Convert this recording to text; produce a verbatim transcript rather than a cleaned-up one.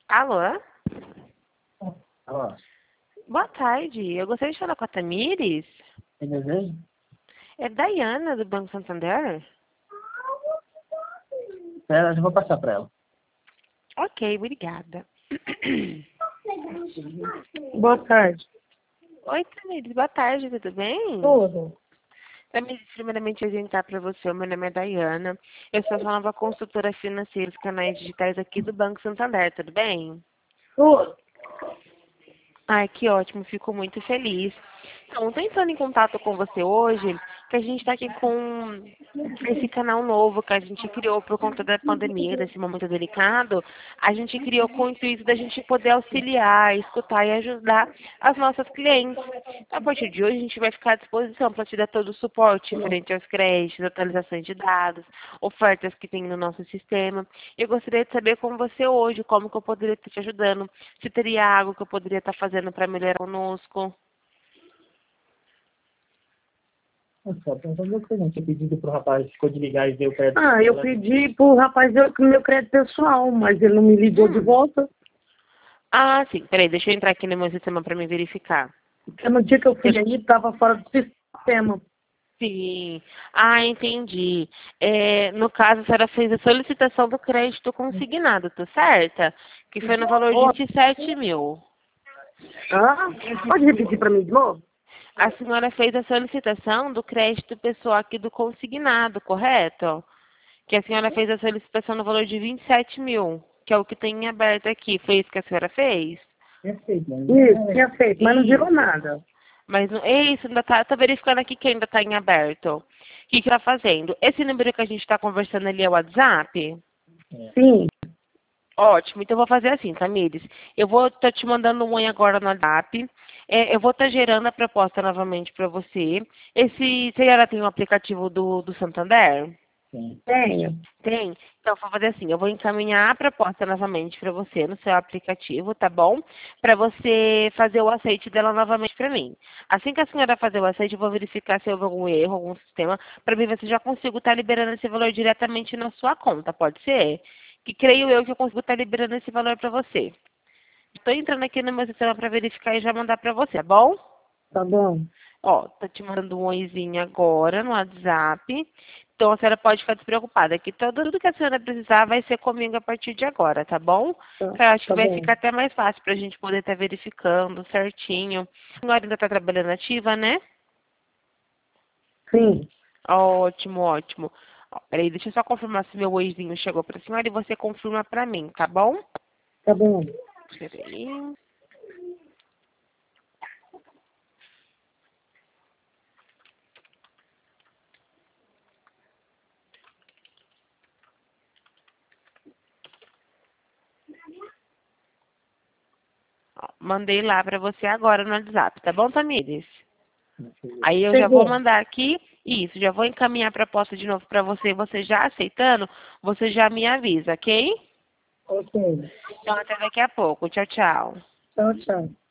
Alô? Alô? Boa tarde. Eu gostaria de falar com a Tamires. Tem desejo? É Daiana, do Banco Santander? Pera, eu já vou passar pra ela. Ok, obrigada. Boa tarde. Oi, Tamires. Boa tarde, tudo bem? Tudo. Tamires, primeiramente eu adiantar para você, meu nome é Daiana. Eu sou a sua nova consultora financeira dos canais digitais aqui do Banco Santander, tudo bem? Tudo. Ai, que ótimo, fico muito feliz. Então, estou entrando em contato com você hoje, que a gente está aqui com esse canal novo que a gente criou por conta da pandemia, desse momento delicado. A gente criou com o intuito da gente poder auxiliar, escutar e ajudar as nossas clientes. Então, a partir de hoje, a gente vai ficar à disposição para te dar todo o suporte frente aos créditos, atualizações de dados, ofertas que tem no nosso sistema. Eu gostaria de saber com você hoje, como que eu poderia estar te ajudando, se teria algo que eu poderia estar fazendo para melhorar conosco. Nossa, perguntando o que a gente tinha pedido pro rapaz ficou de ligar e ver o crédito. Ah, eu pedi pro rapaz ver o meu crédito pessoal, mas ele não me ligou de Hum. volta. Ah, sim. Peraí, deixa eu entrar aqui no meu sistema para me verificar. Porque no dia que eu fui aí, estava fora do sistema. Sim. Ah, entendi. É, no caso, a senhora fez a solicitação do crédito consignado, tá certa? Que foi no valor de Ó, vinte e sete mil. ah, pode repetir para mim de novo? A senhora fez a solicitação do crédito pessoal aqui do consignado, correto? Que a senhora fez a solicitação no valor de vinte e sete mil, que é o que tem em aberto aqui. Foi isso que a senhora fez? Tinha feito, mas Isso, tinha feito, mas não Isso. virou nada. Mas não- é isso, ainda tá, tá verificando aqui que ainda está em aberto. O que que tá fazendo? Esse número que a gente está conversando ali é o WhatsApp? Sim, Ótimo, então eu vou fazer assim, Tamires. Eu vou estar te mandando um oi agora no WhatsApp. É, eu vou estar gerando a proposta novamente para você. Esse, você já tem o aplicativo do, do Santander? sim. tenho. Tem? Então, eu vou fazer assim, eu vou encaminhar a proposta novamente para você no seu aplicativo, tá bom? Para você fazer o aceite dela novamente para mim. Assim que a senhora fazer o aceite, eu vou verificar se houve algum erro, algum sistema, para ver se eu já consigo estar liberando esse valor diretamente na sua conta, pode ser? Que creio eu que eu consigo estar liberando esse valor para você. Estou entrando aqui no meu sistema para verificar e já mandar para você, tá bom? Tá bom. Ó, tô te mandando um oizinho agora no WhatsApp. Então a senhora pode ficar despreocupada, que tudo, tudo que a senhora precisar vai ser comigo a partir de agora, tá bom? Tá, Eu acho que tá vai bom. ficar até mais fácil pra gente poder estar verificando certinho. A senhora ainda tá trabalhando ativa, né? Sim, Ótimo, ótimo. Ó, peraí, deixa eu só confirmar se meu oizinho chegou pra senhora e você confirma pra mim, tá bom? tá bom. Peraí. Ó, mandei lá pra você agora no WhatsApp, tá bom, Tamires? Aí eu já vou Chegou. mandar aqui, isso, já vou encaminhar a proposta de novo para você, você já aceitando, você já me avisa, ok? Ok. Então até daqui a pouco. Tchau, tchau. Tchau, tchau.